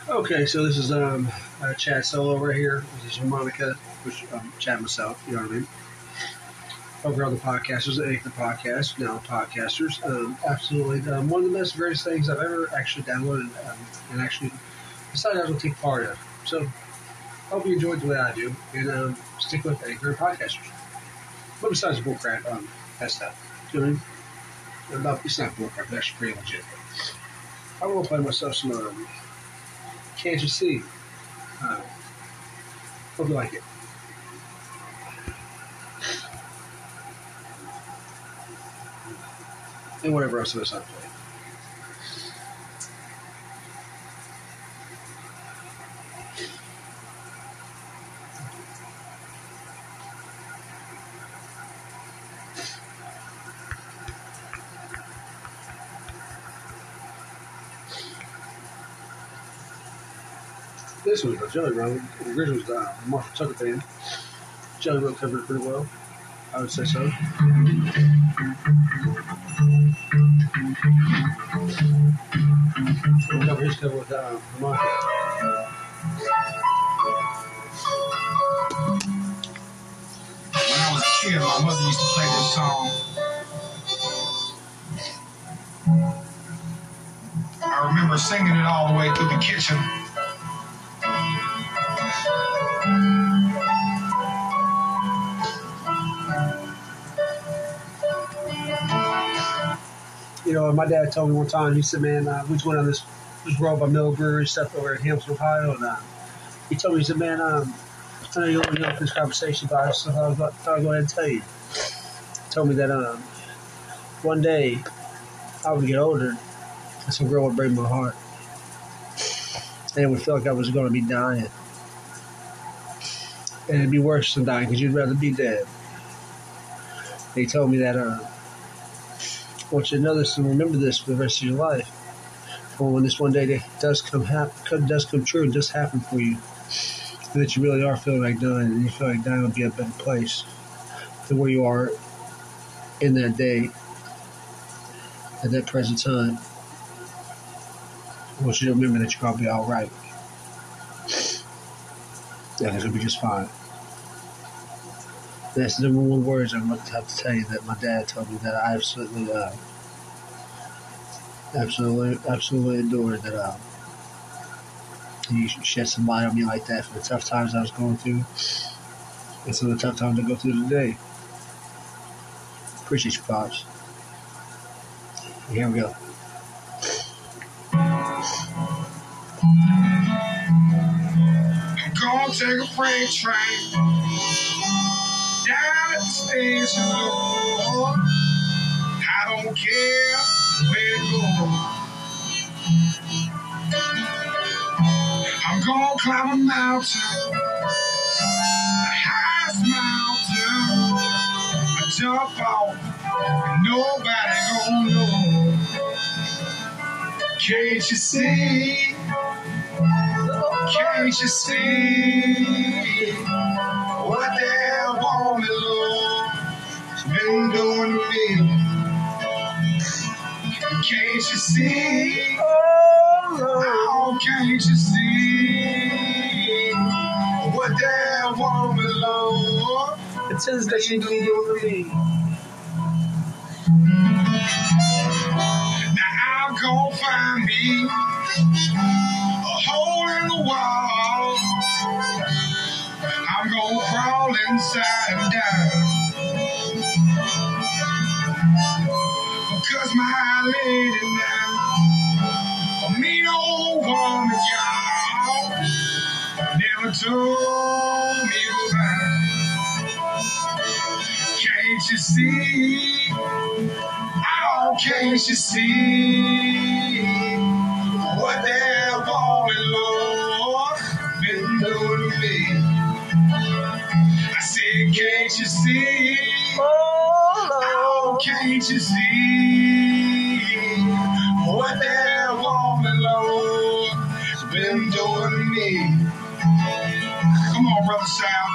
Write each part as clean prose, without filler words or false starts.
Okay, so this is Chad Solo right here. This is Monica, which Chad myself. You know what I mean? Over on the podcasters, the podcast now podcasters. Absolutely, one of the best, greatest things I've ever actually downloaded and actually decided I was going to take part of. So, hope you enjoyed the way I do, and stick with Anchor and podcasters. But besides bullcrap, that stuff. You know what I mean? It's not bullcrap. It's actually pretty legit. I want to play myself some Can't You See? Hope you like it. And whatever else I play. This was a Jelly Roll. The original was Martha Tucker band. Jelly Roll covered it pretty well. I would say so. We'll cover his cover with Martha. When I was a kid, my mother used to play this song. I remember singing it all the way through the kitchen. You know, my dad told me one time, he said, man, we just went on this road by Mill Brewery stuff over in Hamilton, Ohio, and he told me, he said, man, I know you don't know this conversation, but I thought I'd go ahead and tell you. He told me that one day I would get older and some girl would break my heart. And it would feel like I was going to be dying. And it'd be worse than dying because you'd rather be dead. And he told me that I want you to know this and remember this for the rest of your life. For when this one day does come true, it does happen for you. And that you really are feeling like dying, and you feel like dying would be a better place than where you are in that day, at that present time. I want you to remember that you're going to be all right. Yeah, it's going to be just fine. That's the number one words I'm going to have to tell you that my dad told me that I absolutely adored, that he shed some light on me like that for the tough times I was going through and some of the tough times I go through today. Appreciate you, Pops. Here we go. I'm gonna take a freight train down at the station, Lord. I don't care where it goes. I'm gonna climb a mountain, the highest mountain. I jump off, and nobody gonna know. Can't you see? Can't you see what that woman Lord's been doing to me? Can't you see? Oh, can't you see what that woman Lord? It says that she can do to me. Now I'm gonna find me a hole in the wall. I'm gonna crawl inside and down. Because my lady now, a mean old woman, y'all, never told me goodbye. Can't you see? Oh, can't you see what that woman Lord been doing to me? I said, can't you see? Oh, can't you see what that woman Lord's been doing to me? Come on, Brother Sal.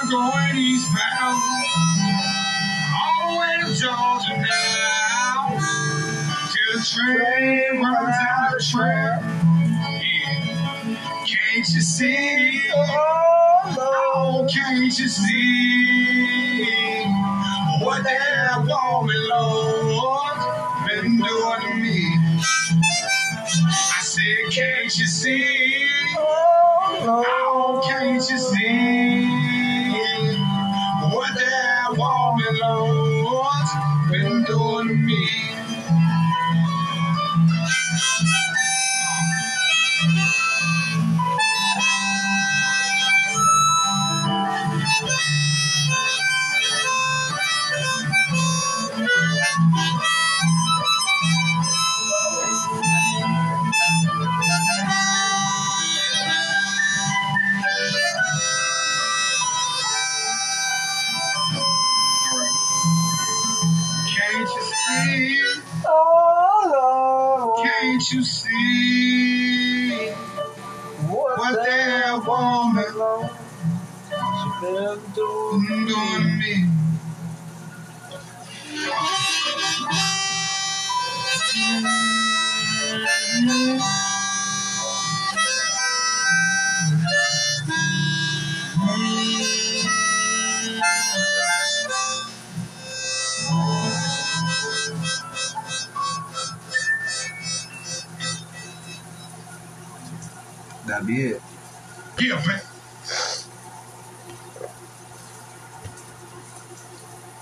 I'm going eastbound, all the way to Georgia now. Till the train runs out of track. Yeah. Can't you see? Oh, can't you see what that woman, Lord, been doing to me? I said, can't you see? Oh, can't you see what that woman, Lord, been doing to me? Can't you see? Can't you see what that woman been doing to me? That'd be it. Yeah, man.